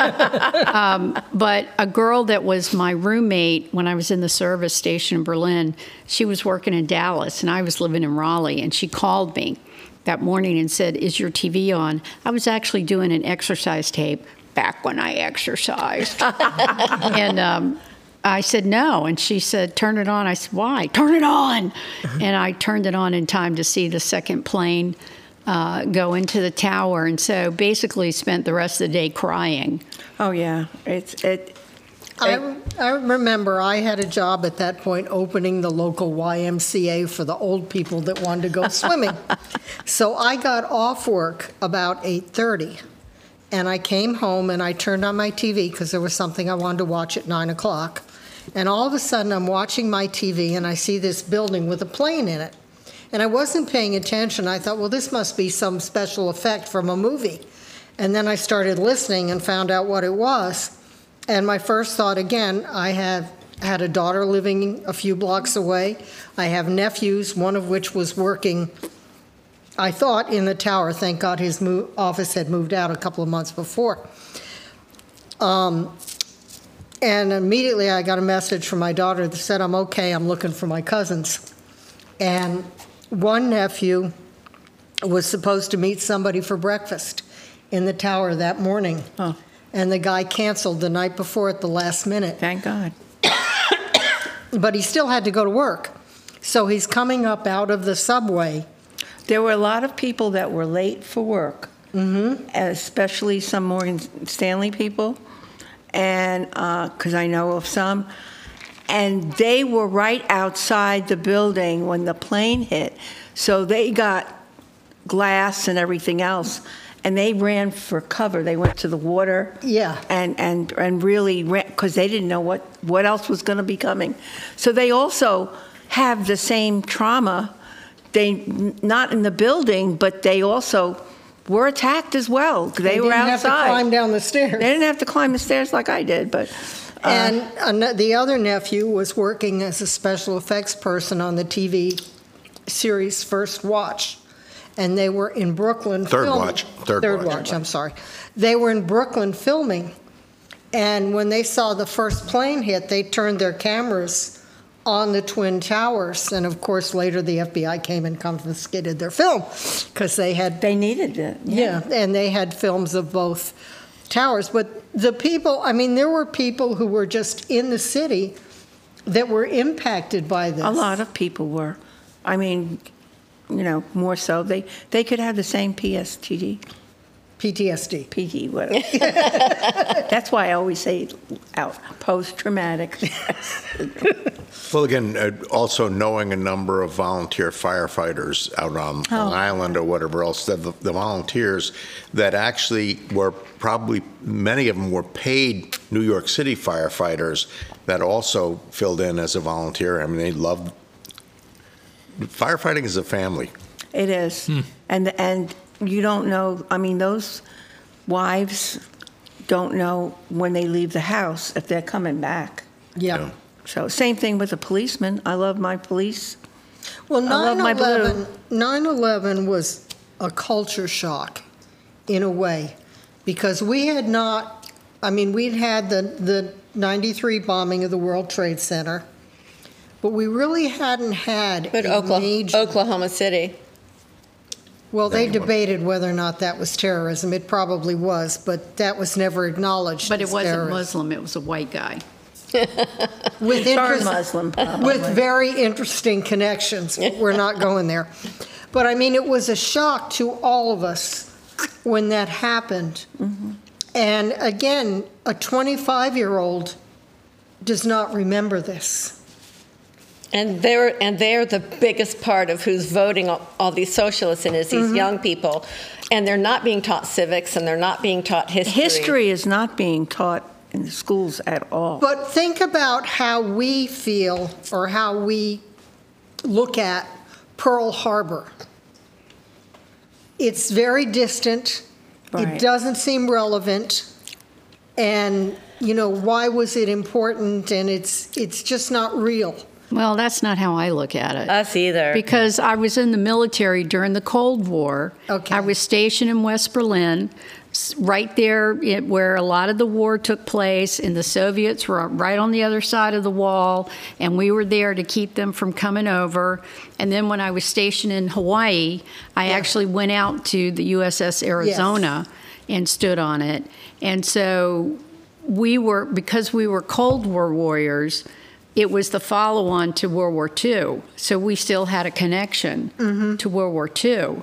um, but a girl that was my roommate when I was in the service station in Berlin, she was working in Dallas, and I was living in Raleigh, and she called me that morning and said, is your T V on? I was actually doing an exercise tape back when I exercised. and um, I said, no. And she said, turn it on. I said, why? Turn it on. And I turned it on in time to see the second plane uh, go into the tower. And so basically spent the rest of the day crying. Oh, yeah. It's it. I, I remember I had a job at that point opening the local Y M C A for the old people that wanted to go swimming. So I got off work about eight thirty, and I came home and I turned on my T V because there was something I wanted to watch at nine o'clock. And all of a sudden I'm watching my T V and I see this building with a plane in it. And I wasn't paying attention. I thought, well, this must be some special effect from a movie. And then I started listening and found out what it was. And my first thought, again, I have had a daughter living a few blocks away. I have nephews, one of which was working, I thought, in the tower. Thank God his mo- office had moved out a couple of months before. Um, and immediately I got a message from my daughter that said, I'm okay, I'm looking for my cousins. And one nephew was supposed to meet somebody for breakfast in the tower that morning. Oh. And the guy canceled the night before at the last minute. Thank God. But he still had to go to work. So he's coming up out of the subway. There were a lot of people that were late for work, mm-hmm. especially some Morgan Stanley people, and because uh, I know of some. And they were right outside the building when the plane hit. So they got glass and everything else. And they ran for cover. They went to the water. Yeah. And and and really ran because they didn't know what, what else was going to be coming. So they also have the same trauma. They not in the building, but they also were attacked as well. They, they were didn't outside. have to climb down the stairs. They didn't have to climb the stairs like I did, but. Uh, and uh, the other nephew was working as a special effects person on the T V series First Watch. And they were in Brooklyn Third filming. watch. Third, Third watch. watch, I'm sorry. They were in Brooklyn filming. And when they saw the first plane hit, they turned their cameras on the Twin Towers. And of course, later the F B I came and confiscated their film because they had. They needed it. Yeah. yeah, and they had films of both towers. But the people, I mean, there were people who were just in the city that were impacted by this. A lot of people were. I mean, you know, more so. They they could have the same P S T D. P T S D. P T, whatever. That's why I always say out, post-traumatic. Well, again, uh, also knowing a number of volunteer firefighters out on Oh. Long Island or whatever else, the, the volunteers that actually were probably, many of them were paid New York City firefighters that also filled in as a volunteer. I mean, they loved firefighting is a family. It is. Hmm. And and you don't know, I mean, those wives don't know when they leave the house if they're coming back. Yeah. Yeah. So same thing with the policemen. I love my police. Well, I love my blue. nine eleven was a culture shock in a way because we had not, I mean, we'd had the, the ninety-three bombing of the World Trade Center, but we really hadn't had But a Oklahoma, major... Oklahoma City. Well, they Anyway. debated whether or not that was terrorism. It probably was, but that was never acknowledged But it as wasn't terrorism. Muslim, it was a white guy. With, Darn interest- Muslim, probably. with very interesting connections. But we're not going there. But I mean, it was a shock to all of us when that happened. Mm-hmm. And again, a twenty-five-year-old does not remember this. And they're and they're the biggest part of who's voting all, all these socialists in is these Mm-hmm. young people, and they're not being taught civics and they're not being taught history. History is not being taught in the schools at all. But think about how we feel or how we look at Pearl Harbor. It's very distant. Right. It doesn't seem relevant. And, you know, why was it important? And it's it's just not real. Well, that's not how I look at it. Us either. Because I was in the military during the Cold War. Okay. I was stationed in West Berlin, s- right there it, where a lot of the war took place, and the Soviets were right on the other side of the wall, and we were there to keep them from coming over. And then when I was stationed in Hawaii, I Yeah. actually went out to the U S S Arizona and stood on it. And so we were, because we were Cold War warriors, it was the follow-on to World War Two. So we still had a connection to World War Two.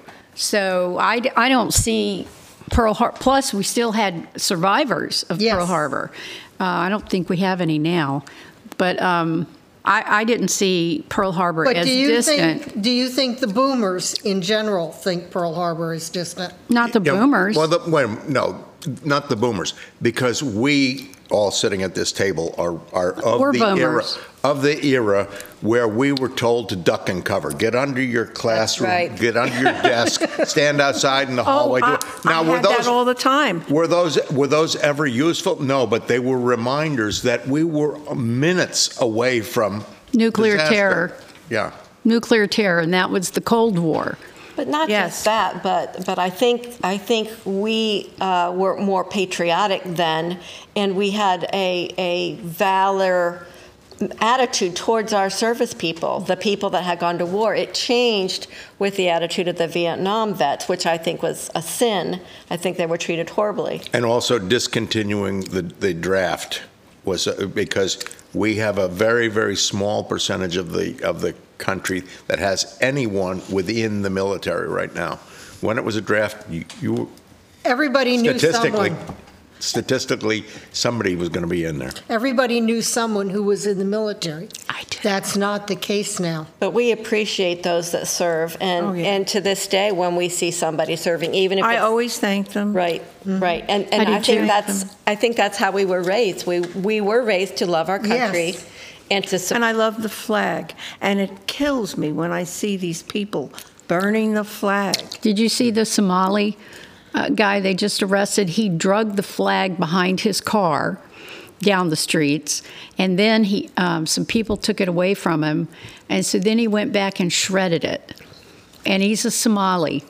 So I, d- I don't see Pearl Harbor. Plus, we still had survivors of Yes. Pearl Harbor. Uh, I don't think we have any now. But um, I, I didn't see Pearl Harbor But as do you distant. think do you think the boomers in general think Pearl Harbor is distant? Not the Yeah, boomers. Well, the, wait, no, not the boomers, because we all sitting at this table are, are of We're the era boomers. of the era where we were told to duck and cover, get under your classroom, right. get under your desk, stand outside in the hallway. Oh, I, do- now, I were had those that all the time. were those were those ever useful? No, but they were reminders that we were minutes away from Nuclear disaster. terror. Yeah. Nuclear terror, and that was the Cold War. But not Yes. just that, but but I think I think we uh, were more patriotic then, and we had a a valor attitude towards our service people, the people that had gone to war. It changed with the attitude of the Vietnam vets, which I think was a sin. I think they were treated horribly. And also discontinuing the, the draft was uh, because we have a very, very small percentage of the of the country that has anyone within the military right now. When it was a draft, you, you Everybody knew statistically, someone. statistically, somebody was going to be in there. Everybody knew someone who was in the military. I do. That's not the case now. But we appreciate those that serve, and Oh, yeah. and to this day, when we see somebody serving, even if I it's, always thank them. right, right, and and I do I, think too. that's I think that's how we were raised. We we were raised to love our country, Yes. and to support. And I love the flag. And it kills me when I see these people burning the flag. Did you see the Somali uh, guy they just arrested? He drugged the flag behind his car down the streets, and then he um, some people took it away from him, and so then he went back and shredded it. And he's a Somali.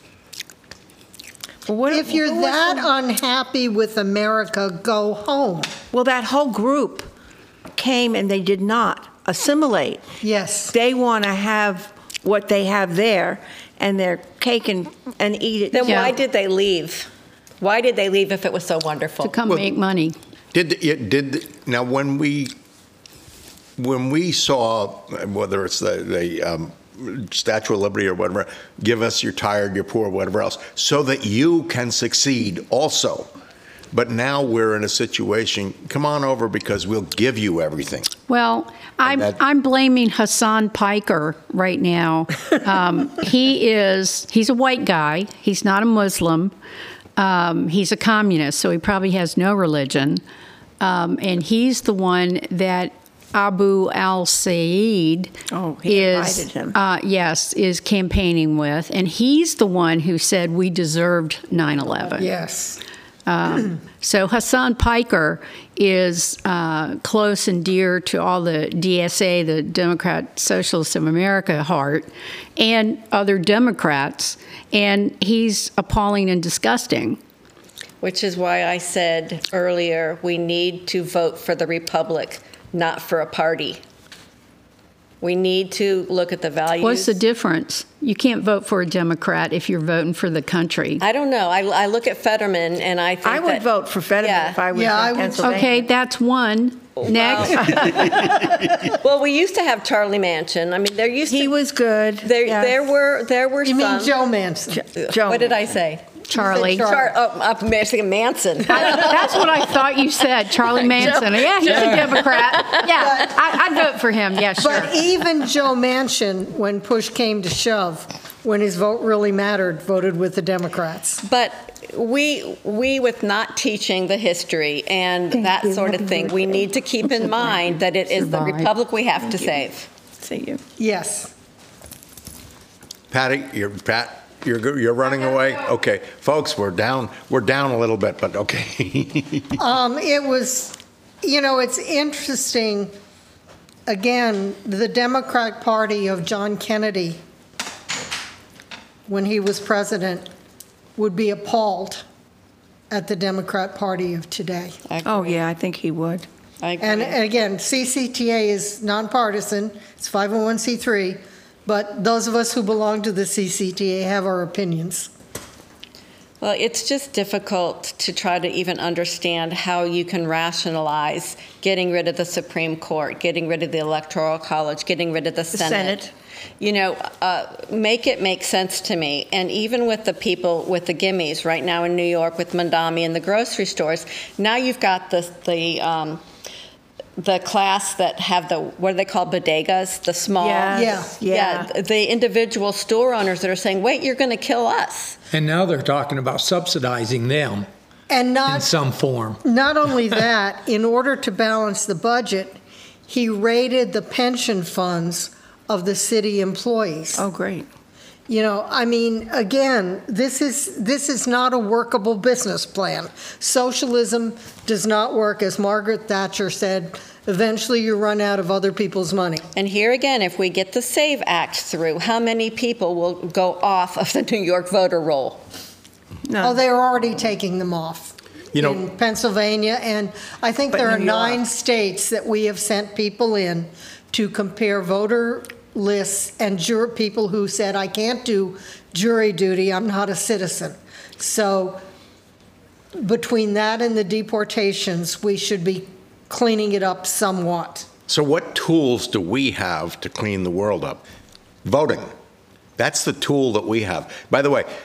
Well, what- If you're what was that the- unhappy with America, go home. Well, that whole group came and they did not assimilate. Yes. They want to have what they have there, and they're cake and, and eat it. Then Yeah. why did they leave? Why did they leave if it was so wonderful? To come Well- make money. Did it did now when we when we saw whether it's the the um, Statue of Liberty or whatever, give us your tired, your poor, whatever else, so that you can succeed also. But now we're in a situation. Come on over because we'll give you everything. Well, I'm, that- I'm blaming Hassan Piker right now. Um, he is, he's a white guy. He's not a Muslim. Um, he's a communist, so he probably has no religion. Um, and he's the one that Abu al-Said Oh, he is, invited him. Uh, yes, is campaigning with. And he's the one who said we deserved nine eleven. Yes. Um, so Hassan Piker is uh, close and dear to all the D S A, the Democrat Socialists of America heart, and other Democrats, and he's appalling and disgusting. Which is why I said earlier, we need to vote for the Republic, not for a party. We need to look at the values. What's the difference? You can't vote for a Democrat if you're voting for the country. I don't know. I, I look at Fetterman and I think I would that- vote for Fetterman Yeah. if I was Yeah, I in would- Pennsylvania. Okay, that's one. Next. Well, we used to have Charlie Manchin. I mean, there used He to was good. there yes. there were there were You some. mean Joe Manson? Joe What did I say? Charlie. Char- Char- oh, I'm thinking Manson. That's what I thought you said, Charlie Manson. Yeah, he's a Democrat. Yeah, I, I'd vote for him. Yeah, sure. But even Joe Manchin, when push came to shove, when his vote really mattered, voted with the Democrats. But we, we with not teaching the history and Thank that you. sort of Happy thing, we birthday. need to keep in mind that it is the Survive. republic we have to Thank you. save. See you. Yes. Patty, you're, Pat, you're, go- you're running away? Okay. Folks, we're down, we're down a little bit, but okay. Um, it was, you know, it's interesting. Again, the Democratic Party of John Kennedy, when he was president, would be appalled at the Democrat Party of today. Oh, yeah, I think he would. I agree. And again, C C T A is nonpartisan, it's five oh one c three, but those of us who belong to the C C T A have our opinions. Well, it's just difficult to try to even understand how you can rationalize getting rid of the Supreme Court, getting rid of the Electoral College, getting rid of the, The Senate. Senate. You know, uh, make it make sense to me. And even with the people with the gimmies right now in New York with Mondami and the grocery stores, now you've got the the um, the class that have the, what are they called, bodegas, the small. Yes, Yeah. yeah. The individual store owners that are saying, wait, you're going to kill us. And now they're talking about subsidizing them And in not, some form. not only that, in order to balance the budget, he raided the pension funds of the city employees. Oh, great. You know, I mean, again, this is this is not a workable business plan. Socialism does not work, as Margaret Thatcher said. Eventually, you run out of other people's money. And here again, if we get the SAVE Act through, how many people will go off of the New York voter roll? No. Oh, they're already taking them off. You know- in Pennsylvania, and I think But there are New York- nine states that we have sent people in to compare voter lists and jur- people who said, I can't do jury duty, I'm not a citizen. So between that and the deportations, we should be cleaning it up somewhat. So what tools do we have to clean the world up? Voting. That's the tool that we have. By the way,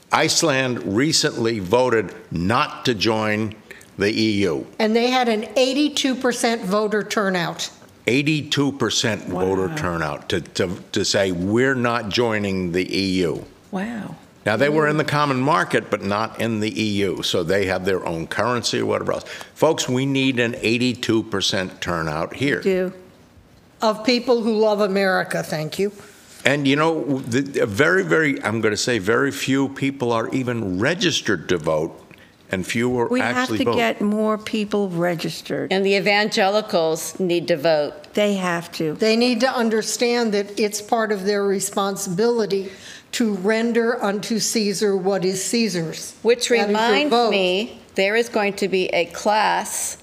Iceland recently voted not to join the E U. And they had an eighty-two percent voter turnout. eighty-two percent voter turnout to, to, to say we're not joining the E U. Wow. Now, they were in the common market, but not in the E U, so they have their own currency or whatever else. Folks, we need an eighty-two percent turnout here. Do. Of people who love America, thank you. And, you know, the, very, very, I'm going to say very few people are even registered to vote, and fewer We have actually to vote. get more people registered. And the evangelicals need to vote. They have to. They need to understand that it's part of their responsibility to render unto Caesar what is Caesar's. Which That is your reminds vote. me, there is going to be a class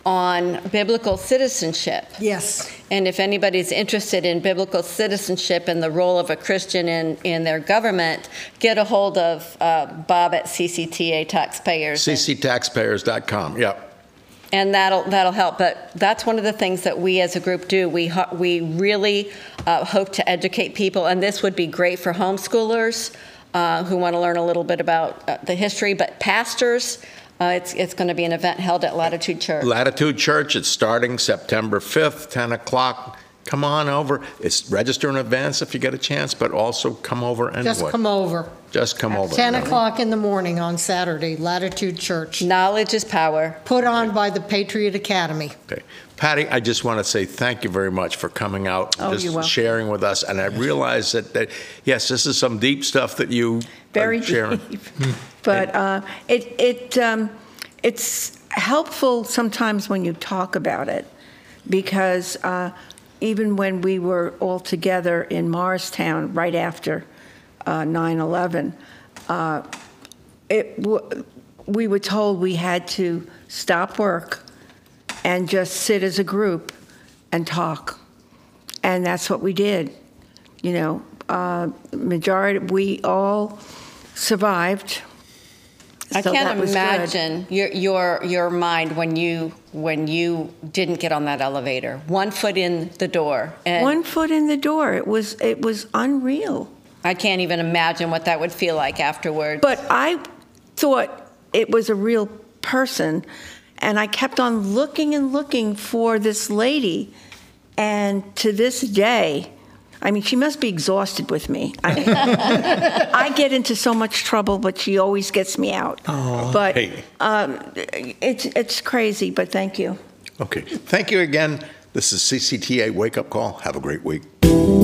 on biblical citizenship. Yes. And if anybody's interested in biblical citizenship and the role of a Christian in, in their government, get a hold of uh, Bob at C C T A Taxpayers. C C taxpayers dot com, yep. And that'll that'll help. But that's one of the things that we as a group do. We ho- we really uh, hope to educate people, and this would be great for homeschoolers uh, who want to learn a little bit about uh, the history. But pastors, uh, it's it's going to be an event held at Latitude Church. Latitude Church, it's starting September fifth, ten o'clock. Come on over. It's register in advance if you get a chance, but also come over anyway. Just come over. Just come over. ten o'clock in the morning on Saturday, Latitude Church, Knowledge is power. put on by the Patriot Academy. Okay. Patty, I just want to say thank you very much for coming out, Oh, just you're welcome. sharing with us. And I realize that, that, yes, this is some deep stuff that you Very are sharing. deep. But uh, it it um, it's helpful sometimes when you talk about it, because uh, even when we were all together in Morristown right after uh, nine eleven, uh, it w- we were told we had to stop work and just sit as a group and talk, and that's what we did. You know, uh, majority we all survived. I So can't that was good. imagine your your your mind when you when you didn't get on that elevator. One foot in the door, and One foot in the door. It was it was unreal. I can't even imagine what that would feel like afterwards. But I thought it was a real person. And I kept on looking and looking for this lady. And to this day, I mean, she must be exhausted with me. I, I get into so much trouble, but she always gets me out. Oh, but hey. um, it's it's crazy, but thank you. Okay. Thank you again. This is C C T A Wake Up Call. Have a great week.